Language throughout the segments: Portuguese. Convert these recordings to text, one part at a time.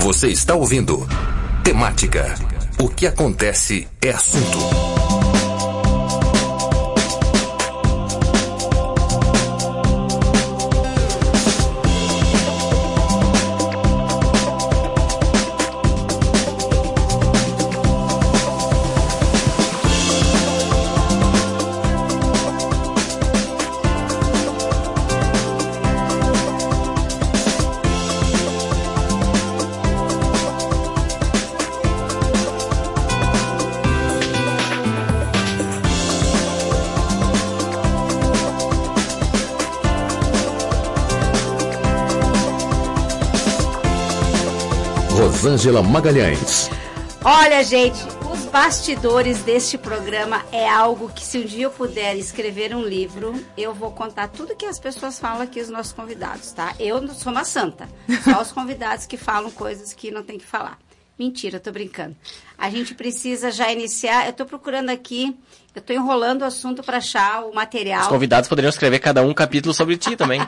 Você está ouvindo Temática. O que acontece é assunto. Rosângela Magalhães. Olha, gente, os bastidores deste programa é algo que, se um dia eu puder escrever um livro, eu vou contar tudo que as pessoas falam aqui, os nossos convidados, tá? Eu não sou uma santa, só os convidados que falam coisas que não tem que falar. Mentira, tô brincando. A gente precisa já iniciar, eu tô procurando aqui, eu tô enrolando o assunto para achar o material. Os convidados poderiam escrever cada um capítulo sobre ti também.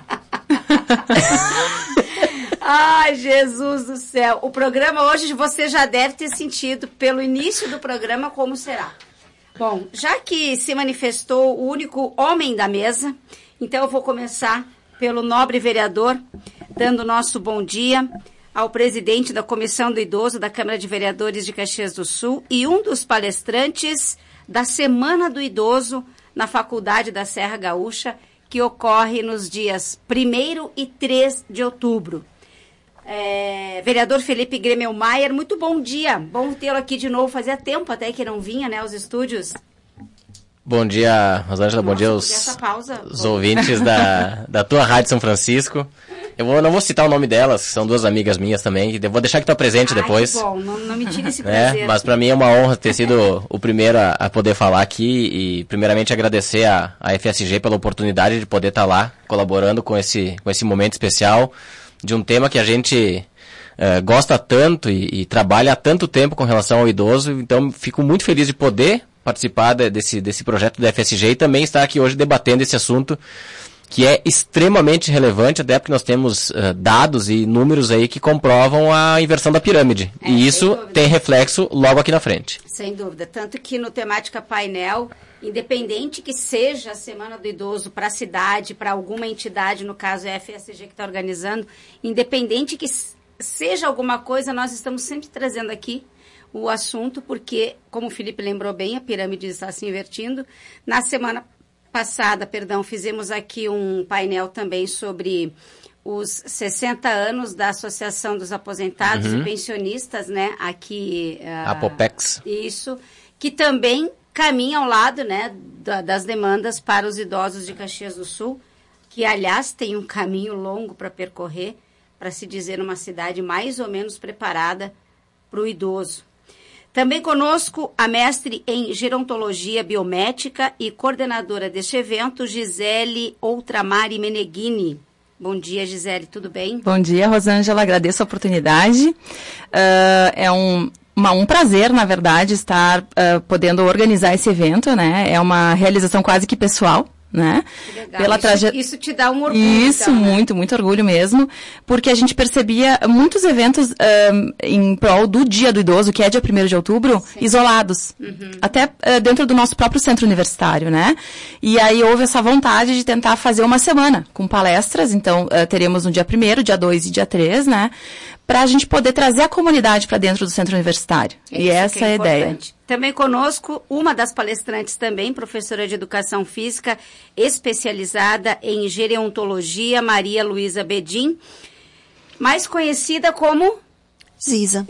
Ai, Jesus do céu. O programa hoje você já deve ter sentido pelo início do programa como será. Bom, já que se manifestou o único homem da mesa, então eu vou começar pelo nobre vereador, dando nosso bom dia ao presidente da Comissão do Idoso da Câmara de Vereadores de Caxias do Sul e um dos palestrantes da Semana do Idoso na Faculdade da Serra Gaúcha, que ocorre nos dias 1º e 3 de outubro. Vereador Felipe Gremelmaier, muito bom dia. Bom tê-lo aqui de novo. Fazia tempo até que não vinha, né, aos estúdios. Bom dia, Rosângela. Bom dia aos ouvintes da tua Rádio São Francisco. Eu não vou citar o nome delas, que são duas amigas minhas também. Vou deixar que tu apresente depois. Que bom, não me tire esse prazer. Mas para mim é uma honra ter sido o primeiro a poder falar aqui e primeiramente agradecer a FSG pela oportunidade de poder estar lá colaborando com esse momento especial de um tema que a gente gosta tanto e trabalha há tanto tempo com relação ao idoso. Então fico muito feliz de poder participar desse projeto da FSG e também estar aqui hoje debatendo esse assunto que é extremamente relevante, até porque nós temos dados e números aí que comprovam a inversão da pirâmide. E isso tem reflexo logo aqui na frente. Sem dúvida. Tanto que no Temática Painel, independente que seja a Semana do Idoso para a cidade, para alguma entidade, no caso é a FSG que está organizando, independente que seja alguma coisa, nós estamos sempre trazendo aqui o assunto, porque, como o Felipe lembrou bem, a pirâmide está se invertindo. Na semana passada, fizemos aqui um painel também sobre os 60 anos da Associação dos Aposentados e Pensionistas, né? Aqui... Apopex. Isso, que também caminha ao lado, né, das demandas para os idosos de Caxias do Sul, que, aliás, tem um caminho longo para percorrer, para se dizer uma cidade mais ou menos preparada para o idoso. Também conosco a mestre em gerontologia biomédica e coordenadora deste evento, Gisele Outramari Meneghini. Bom dia, Gisele, tudo bem? Bom dia, Rosângela, agradeço a oportunidade. É um prazer, na verdade, estar podendo organizar esse evento, né? É uma realização quase que pessoal, né? Legal. Isso te dá um orgulho. Isso, então, né? muito orgulho mesmo, porque a gente percebia muitos eventos em prol do Dia do Idoso, que é dia 1º de outubro, sim, isolados, até dentro do nosso próprio centro universitário, né? E aí houve essa vontade de tentar fazer uma semana com palestras, então teremos no dia 1º, dia 2 e dia 3, né? Para a gente poder trazer a comunidade para dentro do centro universitário. E essa é a ideia. Também conosco, uma das palestrantes também, professora de Educação Física, especializada em Gerontologia, Maria Luísa Bedin, mais conhecida como... Ziza.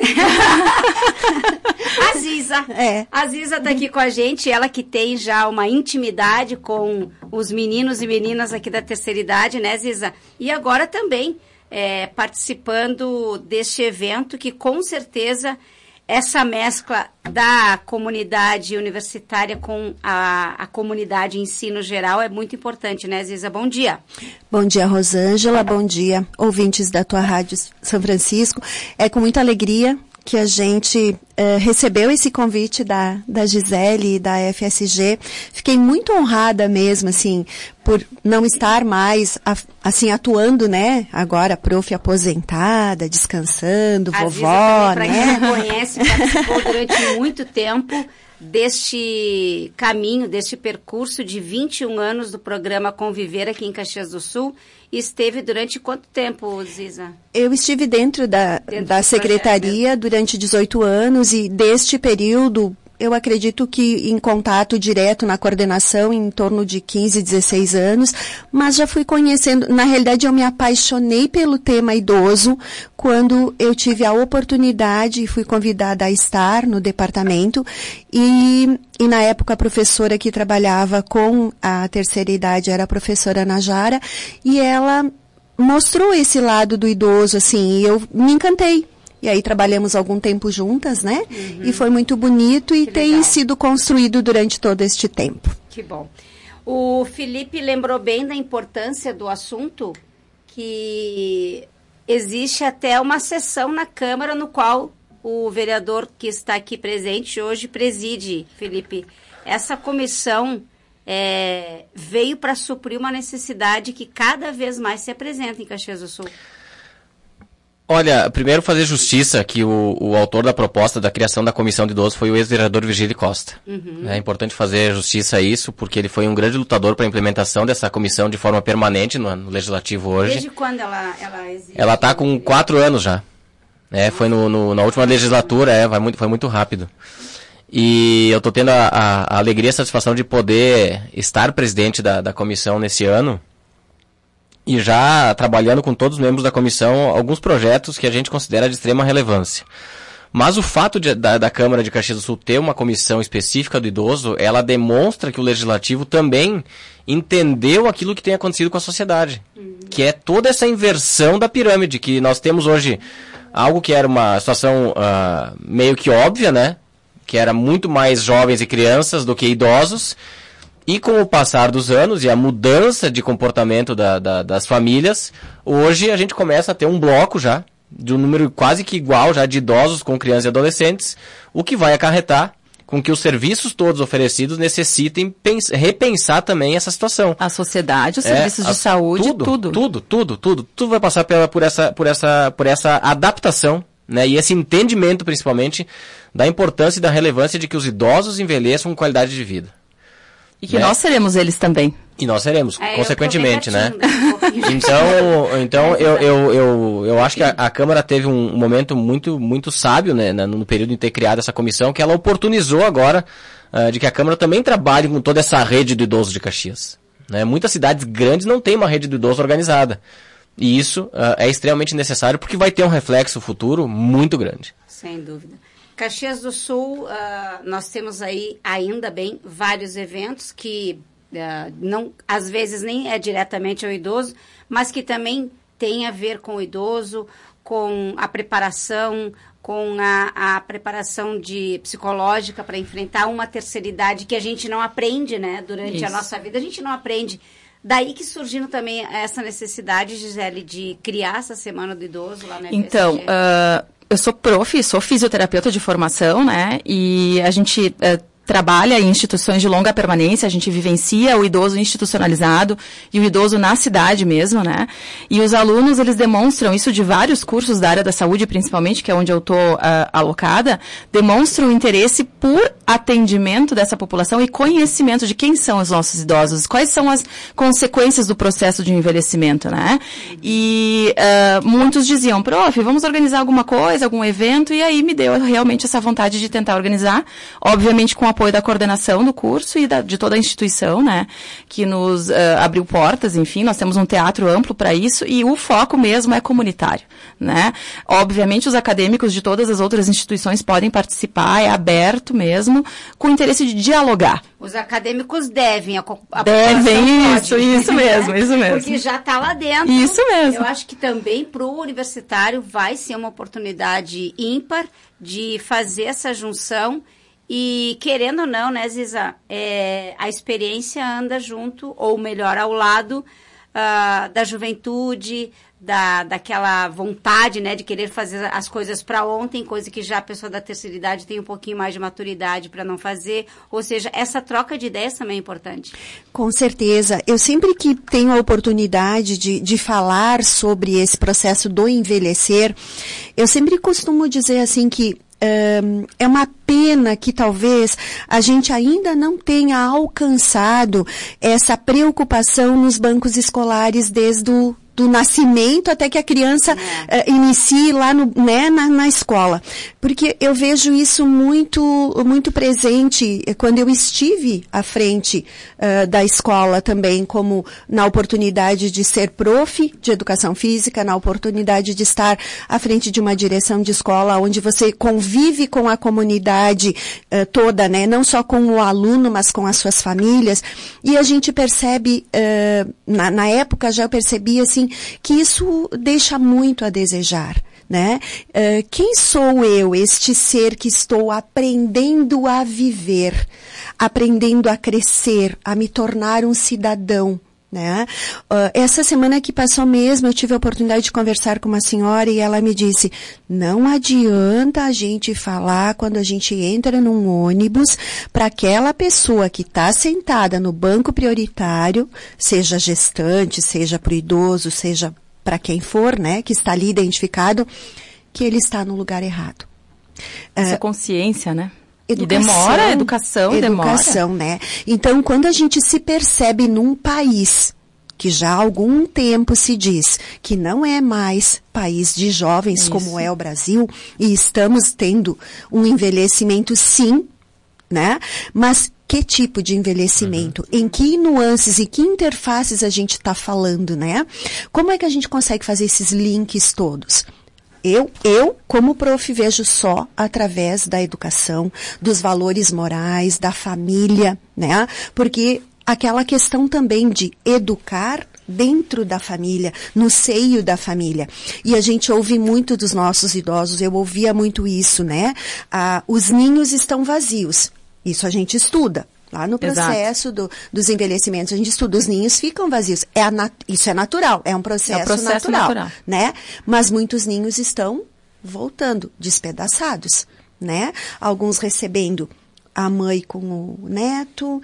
A Ziza. A Ziza está aqui com a gente, ela que tem já uma intimidade com os meninos e meninas aqui da terceira idade, né, Ziza? E agora também participando deste evento que, com certeza, essa mescla da comunidade universitária com a comunidade em si no geral é muito importante, né, Ziza? Bom dia. Bom dia, Rosângela. Bom dia, ouvintes da tua Rádio São Francisco. É com muita alegria que a gente recebeu esse convite da Gisele e da FSG. Fiquei muito honrada mesmo, assim, por não estar mais, assim, atuando, né? Agora, prof aposentada, descansando, a vovó, também, né? Pra quem não conhece, participou durante muito tempo deste caminho, deste percurso de 21 anos do programa Conviver aqui em Caxias do Sul. E esteve durante quanto tempo, Ziza? Eu estive dentro da secretaria durante 18 anos e deste período, eu acredito que em contato direto na coordenação em torno de 15, 16 anos, mas já fui conhecendo, na realidade eu me apaixonei pelo tema idoso quando eu tive a oportunidade e fui convidada a estar no departamento e na época a professora que trabalhava com a terceira idade era a professora Najara e ela mostrou esse lado do idoso, assim, e eu me encantei. E aí trabalhamos algum tempo juntas, né? Uhum. E foi muito bonito e tem sido construído durante todo este tempo. Que bom. O Felipe lembrou bem da importância do assunto, que existe até uma sessão na Câmara no qual o vereador que está aqui presente hoje preside, Felipe. Essa comissão veio para suprir uma necessidade que cada vez mais se apresenta em Caxias do Sul. Olha, primeiro fazer justiça que o autor da proposta da criação da comissão de idosos foi o ex-vereador Virgílio Costa. Uhum. É importante fazer justiça a isso, porque ele foi um grande lutador para a implementação dessa comissão de forma permanente no Legislativo hoje. Desde quando ela existe? Ela está com 4 anos já. Foi na última legislatura, foi muito rápido. E eu estou tendo a alegria e a satisfação de poder estar presidente da comissão nesse ano. E já trabalhando com todos os membros da comissão alguns projetos que a gente considera de extrema relevância. Mas o fato da Câmara de Caxias do Sul ter uma comissão específica do idoso, ela demonstra que o Legislativo também entendeu aquilo que tem acontecido com a sociedade. Que é toda essa inversão da pirâmide, que nós temos hoje algo que era uma situação meio que óbvia, né? Que era muito mais jovens e crianças do que idosos. E com o passar dos anos e a mudança de comportamento das famílias, hoje a gente começa a ter um bloco já, de um número quase que igual já de idosos com crianças e adolescentes, o que vai acarretar com que os serviços todos oferecidos necessitem repensar também essa situação. A sociedade, os serviços de saúde, tudo vai passar por essa adaptação, né, e esse entendimento principalmente da importância e da relevância de que os idosos envelheçam com qualidade de vida. E que nós seremos eles também. E nós seremos, consequentemente, né? Então eu acho que a Câmara teve um momento muito, muito sábio, né, no período em ter criado essa comissão, que ela oportunizou agora de que a Câmara também trabalhe com toda essa rede do idoso de Caxias. Né? Muitas cidades grandes não têm uma rede do idoso organizada. E isso é extremamente necessário porque vai ter um reflexo futuro muito grande. Sem dúvida. Caxias do Sul, nós temos aí, ainda bem, vários eventos que não, às vezes nem é diretamente ao idoso, mas que também tem a ver com o idoso, com a preparação, com a preparação psicológica para enfrentar uma terceira idade que a gente não aprende, né? Durante a nossa vida, a gente não aprende. Daí que surgindo também essa necessidade, Gisele, de criar essa Semana do Idoso lá na FSG. Então, eu sou sou fisioterapeuta de formação, né? E a gente trabalha em instituições de longa permanência, a gente vivencia o idoso institucionalizado e o idoso na cidade mesmo, né? E os alunos, eles demonstram isso de vários cursos da área da saúde, principalmente, que é onde eu estou alocada, demonstram interesse por atendimento dessa população e conhecimento de quem são os nossos idosos, quais são as consequências do processo de envelhecimento, né? E muitos diziam, prof, vamos organizar alguma coisa, algum evento, e aí me deu realmente essa vontade de tentar organizar, obviamente com apoio da coordenação do curso e de toda a instituição, né, que nos abriu portas, enfim, nós temos um teatro amplo para isso e o foco mesmo é comunitário, né. Obviamente os acadêmicos de todas as outras instituições podem participar, é aberto mesmo, com o interesse de dialogar. Os acadêmicos devem, isso mesmo. Porque já está lá dentro. Isso mesmo. Eu acho que também para o universitário vai ser uma oportunidade ímpar de fazer essa junção. E, querendo ou não, né, Ziza, a experiência anda junto, ou melhor, ao lado da juventude, daquela vontade, né, de querer fazer as coisas para ontem, coisa que já a pessoa da terceira idade tem um pouquinho mais de maturidade para não fazer. Ou seja, essa troca de ideias também é importante. Com certeza. Eu sempre que tenho a oportunidade de falar sobre esse processo do envelhecer, eu sempre costumo dizer assim que é uma pena que talvez a gente ainda não tenha alcançado essa preocupação nos bancos escolares desde o do nascimento até que a criança inicie lá na escola. Porque eu vejo isso muito presente quando eu estive à frente da escola também, como na oportunidade de ser prof de educação física, na oportunidade de estar à frente de uma direção de escola onde você convive com a comunidade toda, né? Não só com o aluno, mas com as suas famílias. E a gente percebe, na época já eu percebi assim, que isso deixa muito a desejar, né? Quem sou eu, este ser que estou aprendendo a viver, aprendendo a crescer, a me tornar um cidadão, né? Essa semana que passou mesmo, eu tive a oportunidade de conversar com uma senhora e ela me disse, não adianta a gente falar quando a gente entra num ônibus para aquela pessoa que está sentada no banco prioritário, seja gestante, seja para o idoso, seja para quem for, né, que está ali identificado, que ele está no lugar errado. Essa consciência, né? Educação, educação demora. Né? Então, quando a gente se percebe num país que já há algum tempo se diz que não é mais país de jovens como é o Brasil, e estamos tendo um envelhecimento sim, né? Mas que tipo de envelhecimento? Em que nuances e que interfaces a gente está falando, né? Como é que a gente consegue fazer esses links todos? Eu, como prof, vejo só através da educação, dos valores morais, da família, né? Porque aquela questão também de educar dentro da família, no seio da família. E a gente ouve muito dos nossos idosos, eu ouvia muito isso, né? Os ninhos estão vazios. Isso a gente estuda. Lá no processo dos envelhecimentos, a gente estuda, os ninhos ficam vazios. Isso é natural, é um processo natural, né? Mas muitos ninhos estão voltando, despedaçados, né? Alguns recebendo a mãe com o neto,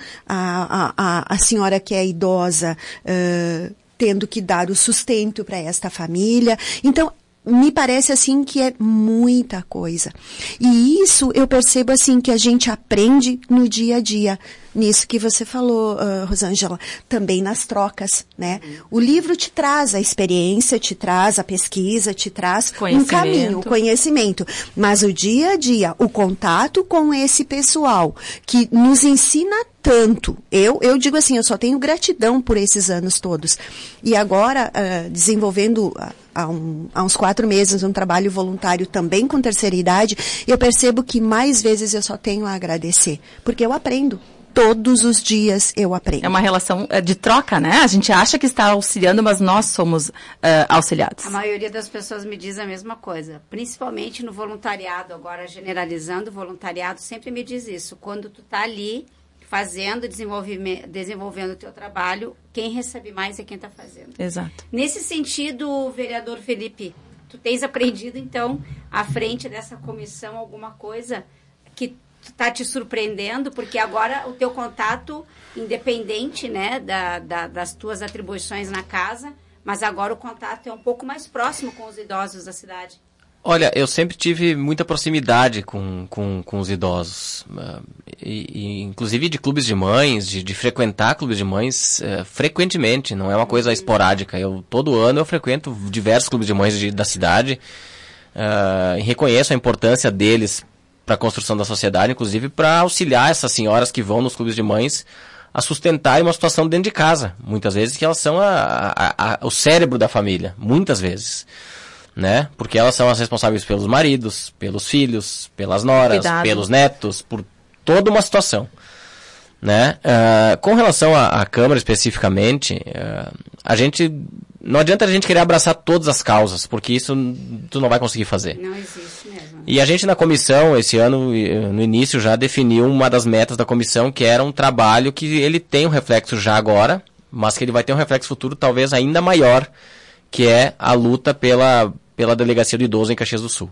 a senhora que é idosa tendo que dar o sustento para esta família. Então, me parece assim que é muita coisa. E isso eu percebo assim que a gente aprende no dia a dia. Nisso que você falou, Rosângela, também nas trocas, né? O livro te traz a experiência, te traz a pesquisa, te traz um caminho, o conhecimento. Mas o dia a dia, o contato com esse pessoal que nos ensina tanto. Eu digo assim, eu só tenho gratidão por esses anos todos. E agora, desenvolvendo há uns 4 meses um trabalho voluntário também com terceira idade, eu percebo que mais vezes eu só tenho a agradecer. Porque eu aprendo. Todos os dias eu aprendo. É uma relação de troca, né? A gente acha que está auxiliando, mas nós somos auxiliados. A maioria das pessoas me diz a mesma coisa. Principalmente no voluntariado, agora generalizando o voluntariado, sempre me diz isso. Quando tu tá ali fazendo, desenvolvendo o teu trabalho, quem recebe mais é quem está fazendo. Exato. Nesse sentido, vereador Felipe, tu tens aprendido, então, à frente dessa comissão, alguma coisa que está te surpreendendo, porque agora o teu contato, independente, né, das tuas atribuições na casa, mas agora o contato é um pouco mais próximo com os idosos da cidade. Olha, eu sempre tive muita proximidade com os idosos, inclusive de clubes de mães, de frequentar clubes de mães frequentemente, não é uma coisa esporádica. Todo ano eu frequento diversos clubes de mães da cidade e reconheço a importância deles para a construção da sociedade, inclusive para auxiliar essas senhoras que vão nos clubes de mães a sustentarem uma situação dentro de casa. Muitas vezes que elas são o cérebro da família, muitas vezes, né? Porque elas são as responsáveis pelos maridos, pelos filhos, pelas noras, pelos netos, por toda uma situação, né? Com relação à Câmara especificamente, não adianta a gente querer abraçar todas as causas, porque isso tu não vai conseguir fazer. Não existe mesmo. E a gente na comissão, esse ano, no início, já definiu uma das metas da comissão, que era um trabalho que ele tem um reflexo já agora, mas que ele vai ter um reflexo futuro talvez ainda maior, que é a luta pela Delegacia do Idoso em Caxias do Sul.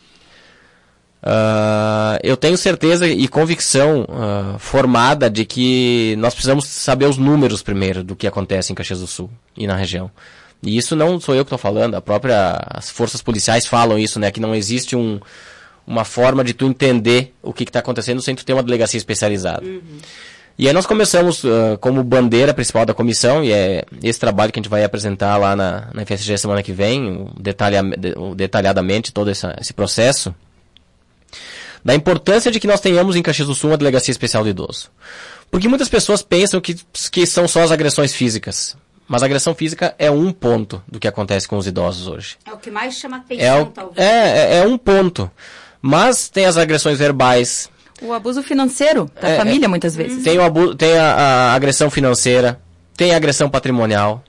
Eu tenho certeza e convicção formada de que nós precisamos saber os números primeiro do que acontece em Caxias do Sul e na região. E isso não sou eu que estou falando, as forças policiais falam isso, né, que não existe uma forma de tu entender o que está acontecendo sem tu ter uma delegacia especializada. E aí nós começamos como bandeira principal da comissão, e é esse trabalho que a gente vai apresentar lá na FSG semana que vem, detalhadamente todo esse processo, da importância de que nós tenhamos em Caxias do Sul uma delegacia especial do idoso. Porque muitas pessoas pensam que são só as agressões físicas. Mas a agressão física é um ponto do que acontece com os idosos hoje. É o que mais chama atenção, talvez. É um ponto. Mas tem as agressões verbais. O abuso financeiro da família, muitas vezes. Tem a agressão financeira, tem a agressão patrimonial.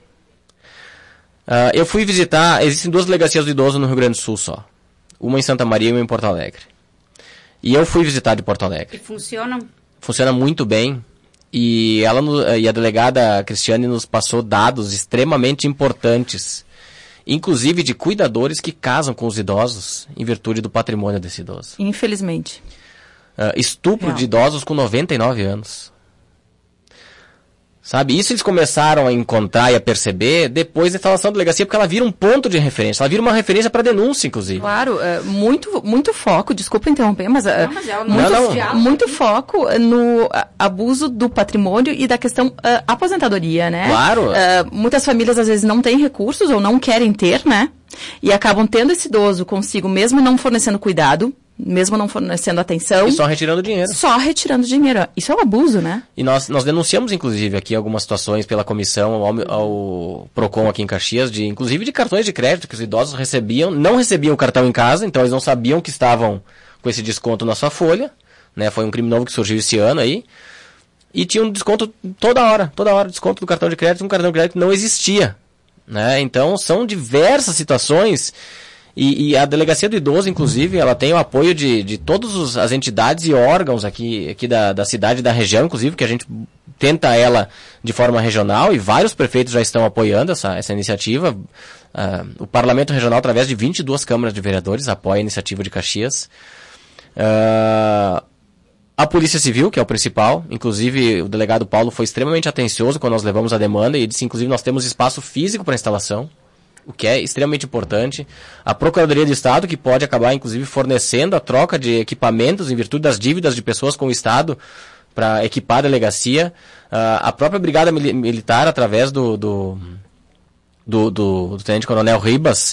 Eu fui visitar, existem 2 delegacias do idoso no Rio Grande do Sul só. Uma em Santa Maria e uma em Porto Alegre. E eu fui visitar de Porto Alegre. E funcionam? Funciona muito bem. E a delegada Cristiane nos passou dados extremamente importantes, inclusive de cuidadores que casam com os idosos em virtude do patrimônio desse idoso. Infelizmente. Estupro de idosos com 99 anos. Sabe? Isso eles começaram a encontrar e a perceber depois da instalação da delegacia, porque ela vira um ponto de referência. Ela vira uma referência para denúncia, inclusive. Claro, muito foco, desculpa interromper, mas, muito foco no abuso do patrimônio e da questão aposentadoria, né? Claro. Muitas famílias às vezes não têm recursos ou não querem ter, né? E acabam tendo esse idoso consigo, mesmo não fornecendo cuidado, mesmo não fornecendo atenção. E só retirando dinheiro. Só retirando dinheiro. Isso é um abuso, né? E nós denunciamos, inclusive, aqui algumas situações pela comissão ao PROCON aqui em Caxias, inclusive de cartões de crédito que os idosos não recebiam o cartão em casa, então eles não sabiam que estavam com esse desconto na sua folha, né? Foi um crime novo que surgiu esse ano aí. E tinha um desconto toda hora, desconto do cartão de crédito, um cartão de crédito que não existia, né? Então são diversas situações. E a Delegacia do Idoso, inclusive, ela tem o apoio de todas as entidades e órgãos aqui da cidade e da região, inclusive, que a gente tenta ela de forma regional, e vários prefeitos já estão apoiando essa iniciativa. O Parlamento Regional, através de 22 câmaras de vereadores, apoia a iniciativa de Caxias. A Polícia Civil, que é o principal, inclusive o delegado Paulo foi extremamente atencioso quando nós levamos a demanda, e disse, inclusive, nós temos espaço físico para instalação, o que é extremamente importante. A Procuradoria do Estado, que pode acabar, inclusive, fornecendo a troca de equipamentos em virtude das dívidas de pessoas com o Estado para equipar a delegacia. A própria Brigada Militar, através do Tenente Coronel Ribas,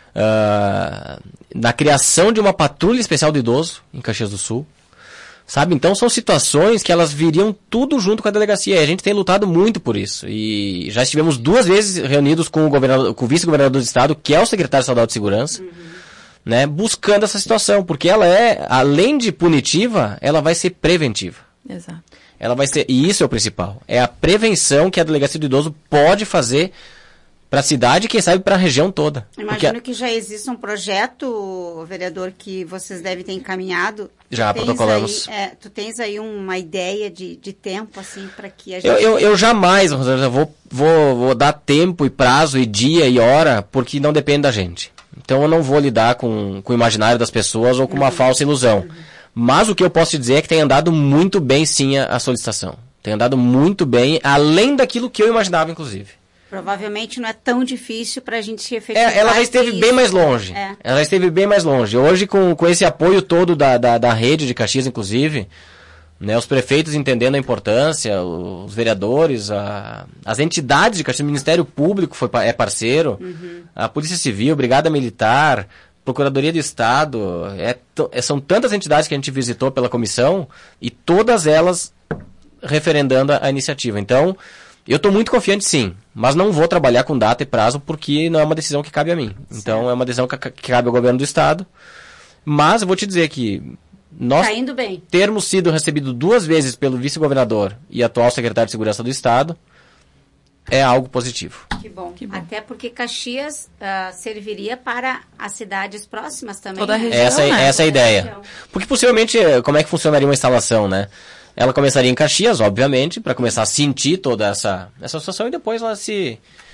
na criação de uma patrulha especial do idoso em Caxias do Sul. Sabe? Então são situações que elas viriam tudo junto com a delegacia. E a gente tem lutado muito por isso. E já estivemos 2 vezes reunidos com o vice-governador do estado, que é o secretário estadual de segurança, né, buscando essa situação. Porque ela além de punitiva, ela vai ser preventiva. Exato. Ela vai ser, e isso é o principal. É a prevenção que a delegacia do idoso pode fazer para a cidade e, quem sabe, para a região toda. Imagino que já existe um projeto, vereador, que vocês devem ter encaminhado. Já protocolamos. Tu tens aí uma ideia de tempo, assim, para que a gente... Eu jamais, Rosângela, vou dar tempo e prazo e dia e hora, porque não depende da gente. Então eu não vou lidar com o imaginário das pessoas ou com uma falsa ilusão. Mas o que eu posso te dizer é que tem andado muito bem, sim, a solicitação. Tem andado muito bem, além daquilo que eu imaginava, inclusive. Provavelmente não é tão difícil para a gente se efetivar. Ela já esteve bem mais longe. Ela já esteve bem mais longe. Hoje, com esse apoio todo da rede de Caxias, inclusive, né, os prefeitos entendendo a importância, os vereadores, as entidades de Caxias, o Ministério Público é parceiro, a Polícia Civil, Brigada Militar, Procuradoria do Estado, são tantas entidades que a gente visitou pela comissão, e todas elas referendando a iniciativa. Então, eu estou muito confiante, sim, mas não vou trabalhar com data e prazo porque não é uma decisão que cabe a mim. Então, é uma decisão que cabe ao governo do Estado. Mas eu vou te dizer que nós termos sido recebidos 2 vezes pelo vice-governador e atual secretário de Segurança do Estado é algo positivo. Que bom. Até porque Caxias serviria para as cidades próximas também. Toda a região, essa é a ideia. Porque, possivelmente, como é que funcionaria uma instalação, né? Ela começaria em Caxias, obviamente, para começar a sentir toda essa situação, e depois ela se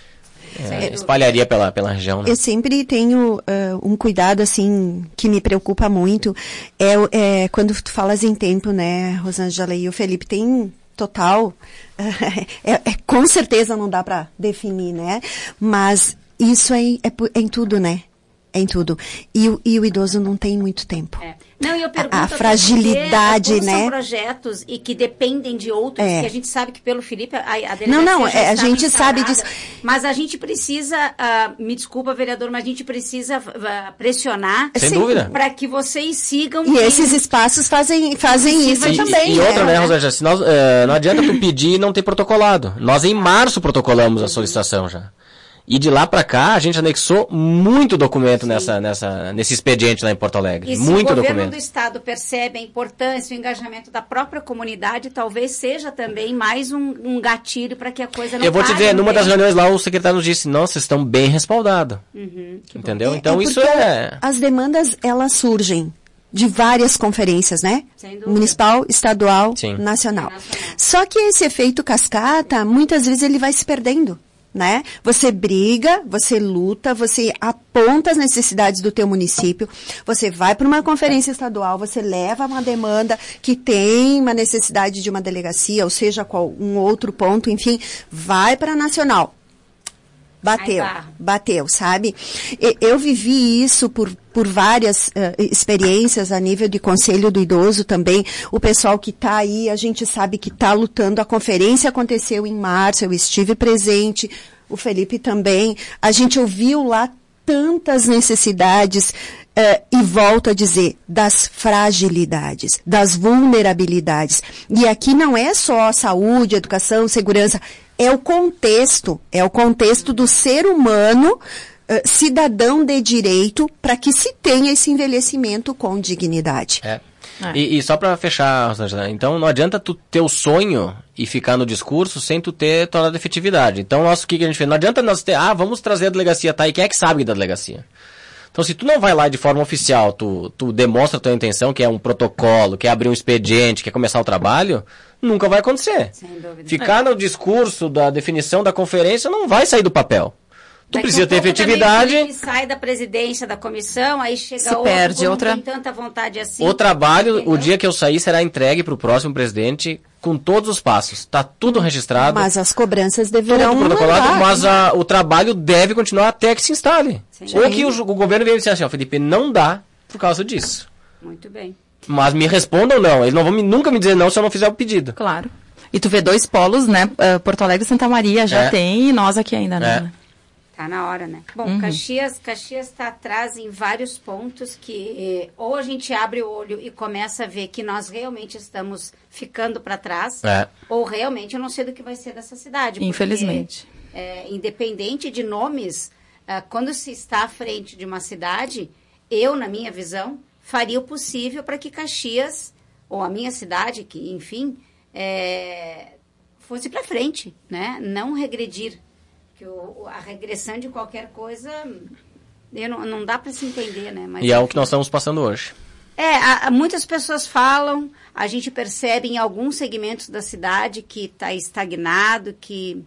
espalharia pela região, né? Eu sempre tenho um cuidado, assim, que me preocupa muito, quando tu falas em tempo, né, Rosângela, e o Felipe tem total, com certeza não dá para definir, né, mas isso é em tudo, né? Em tudo. E o idoso não tem muito tempo. Não, e eu pergunto a fragilidade, porque, né? São projetos e que dependem de outros, que a gente sabe que pelo Felipe, a delegacia não, já a gente sabe disso. Mas a gente precisa, me desculpa, vereador, mas a gente precisa pressionar. Sem dúvida. Para que vocês sigam. E esses espaços fazem isso também. E outra, né, Rosângela, se nós, não adianta tu pedir e não ter protocolado. Nós em março protocolamos a solicitação já. E de lá para cá, a gente anexou muito documento nesse expediente lá em Porto Alegre. E se muito o governo documento. do Estado percebe a importância, o engajamento da própria comunidade, talvez seja também mais um gatilho para que a coisa não Eu vou te dizer, numa das reuniões lá, o secretário nos disse, nossa, vocês estão bem respaldados. Entendeu? Então isso As demandas, elas surgem de várias conferências, né? Sem dúvida. Municipal, estadual, Sim. nacional. Só que esse efeito cascata, muitas vezes ele vai se perdendo. Né? Você briga, você luta, você aponta as necessidades do teu município, você vai para uma conferência estadual, você leva uma demanda que tem uma necessidade de uma delegacia, ou seja, qual um outro ponto, enfim, vai para a nacional. Bateu, sabe? Eu vivi isso por várias experiências a nível de Conselho do Idoso também. O pessoal que está aí, a gente sabe que está lutando. A conferência aconteceu em março, eu estive presente, o Felipe também. A gente ouviu lá tantas necessidades e volto a dizer, das fragilidades, das vulnerabilidades. E aqui não é só saúde, educação, segurança, é o contexto do ser humano, cidadão de direito, para que se tenha esse envelhecimento com dignidade. E só para fechar, Rosângela, então não adianta tu ter o sonho e ficar no discurso sem tu ter toda a efetividade. Então, o que a gente fez? Não adianta nós ter, vamos trazer a delegacia, tá? E quem é que sabe da delegacia? Então, se tu não vai lá de forma oficial, tu demonstra a tua intenção, que é um protocolo, quer abrir um expediente, quer começar o trabalho, nunca vai acontecer. Sem dúvida. Ficar no discurso da definição da conferência não vai sair do papel. Tu precisa ter efetividade. Também, sai da presidência da comissão, aí chega se perde outra. Não tem tanta vontade assim. O trabalho, o dia que eu sair, será entregue para o próximo presidente com todos os passos. Está tudo registrado. Mas as cobranças deverão protocolado, mas o trabalho deve continuar até que se instale. Sim. Ou que o governo veio dizer assim, Felipe, não dá por causa disso. Muito bem. Mas me respondam não. Eles não vão nunca me dizer não se eu não fizer o pedido. Claro. E tu vê 2 polos, né? Porto Alegre e Santa Maria já tem, e nós aqui ainda não. Tá na hora, né? Bom, Caxias está atrás em vários pontos que ou a gente abre o olho e começa a ver que nós realmente estamos ficando para trás, ou realmente eu não sei do que vai ser dessa cidade. Infelizmente. Porque, independente de nomes, quando se está à frente de uma cidade, eu, na minha visão, faria o possível para que Caxias, ou a minha cidade, que enfim, fosse para frente, né? Não regredir. A regressão de qualquer coisa, não dá para se entender, né? Mas, e é o que nós estamos passando hoje. Muitas pessoas falam, a gente percebe em alguns segmentos da cidade que está estagnado, que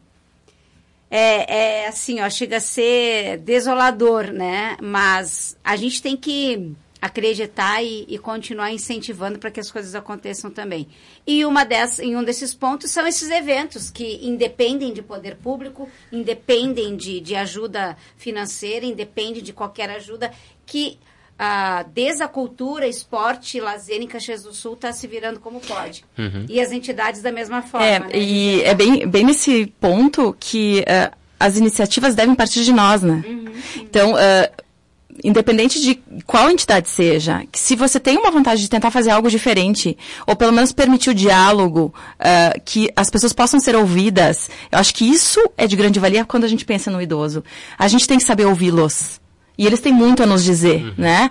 assim, chega a ser desolador, né? Mas a gente tem que acreditar e continuar incentivando para que as coisas aconteçam também. E um desses pontos são esses eventos que independem de poder público, independem de ajuda financeira, independem de qualquer ajuda, que desde a cultura, esporte e lazer em Caxias do Sul está se virando como pode. E as entidades da mesma forma. Né? E é bem nesse ponto que as iniciativas devem partir de nós, né? Então, independente de qual entidade seja, que se você tem uma vontade de tentar fazer algo diferente, ou pelo menos permitir o diálogo, que as pessoas possam ser ouvidas, eu acho que isso é de grande valia quando a gente pensa no idoso. A gente tem que saber ouvi-los. E eles têm muito a nos dizer, né?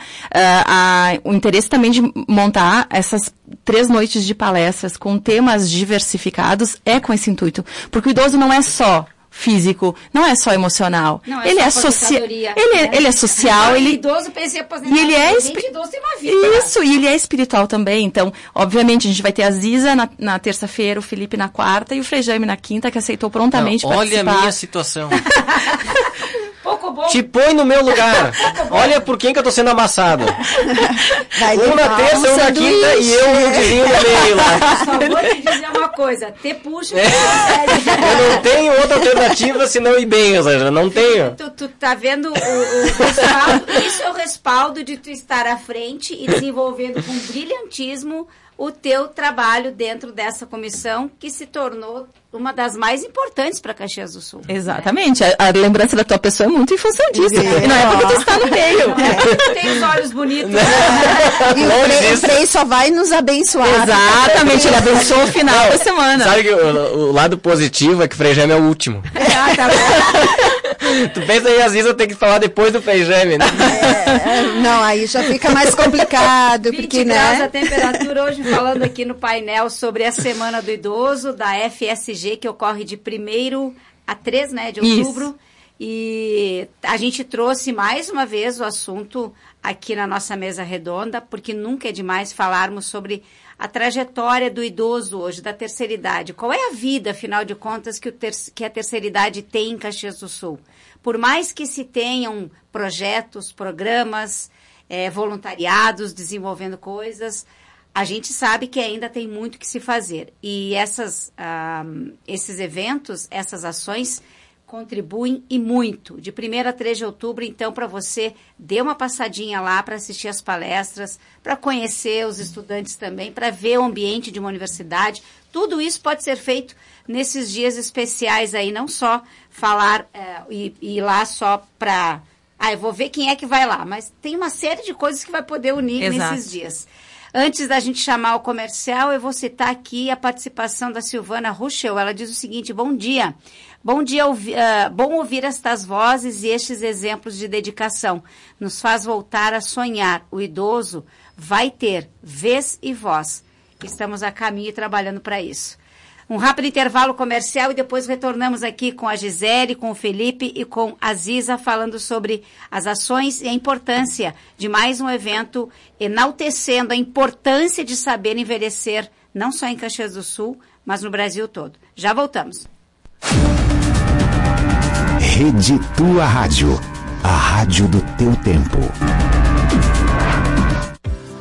O interesse também de montar essas 3 noites de palestras com temas diversificados é com esse intuito. Porque o idoso não é só físico, não é só emocional. Não é ele só é social, né? ele é social, ele idoso pensa em aposentar, e ele é idoso tem uma vida. Isso, e ele é espiritual também. Então, obviamente, a gente vai ter a Ziza na terça-feira, o Felipe na quarta e o Frei Jaime na quinta, que aceitou prontamente participar. Olha a minha situação. Pouco bom. Te põe no meu lugar. Olha por quem que eu tô sendo amassado. Um na terça, um na quinta e eu e o vizinho no meio lá. Só vou te dizer uma coisa. Te puxa. Eu não tenho outra alternativa senão ir bem, ou seja, não tenho. Tu tá vendo o respaldo? Isso é o respaldo de tu estar à frente e desenvolvendo com brilhantismo o teu trabalho dentro dessa comissão que se tornou uma das mais importantes para Caxias do Sul. Exatamente. A lembrança da tua pessoa é muito em função disso. E não é porque tu está no meio. Não é porque tu tem os olhos bonitos. Né? E o Frei só vai nos abençoar. Exatamente. Ele abençoou o final da semana. Sabe que o lado positivo é que o Frei Jaime é o último. Tá bom. Tu pensa aí, às vezes eu tenho que falar depois do Frei Jaime, né? Não, aí já fica mais complicado. 20 porque, graus né? a temperatura, hoje falando aqui no painel sobre a Semana do Idoso, da FSG, que ocorre de 1º a 3, né, de outubro. Isso. E a gente trouxe mais uma vez o assunto aqui na nossa mesa redonda, porque nunca é demais falarmos sobre a trajetória do idoso hoje, da terceira idade. Qual é a vida, afinal de contas, que a terceira idade tem em Caxias do Sul? Por mais que se tenham projetos, programas, voluntariados, desenvolvendo coisas, a gente sabe que ainda tem muito que se fazer. E esses eventos, essas ações, contribuem e muito. De 1º a 3 de outubro, então, para você, dê uma passadinha lá para assistir as palestras, para conhecer os estudantes também, para ver o ambiente de uma universidade. Tudo isso pode ser feito nesses dias especiais aí, não só falar e ir lá só para... eu vou ver quem é que vai lá, mas tem uma série de coisas que vai poder unir nesses dias. Antes da gente chamar o comercial, eu vou citar aqui a participação da Silvana Ruschel. Ela diz o seguinte: bom dia. Bom dia, bom ouvir estas vozes e estes exemplos de dedicação. Nos faz voltar a sonhar. O idoso vai ter vez e voz. Estamos a caminho e trabalhando para isso. Um rápido intervalo comercial e depois retornamos aqui com a Gisele, com o Felipe e com a Ziza, falando sobre as ações e a importância de mais um evento, enaltecendo a importância de saber envelhecer, não só em Caxias do Sul, mas no Brasil todo. Já voltamos. Rede Tua Rádio, a rádio do teu tempo.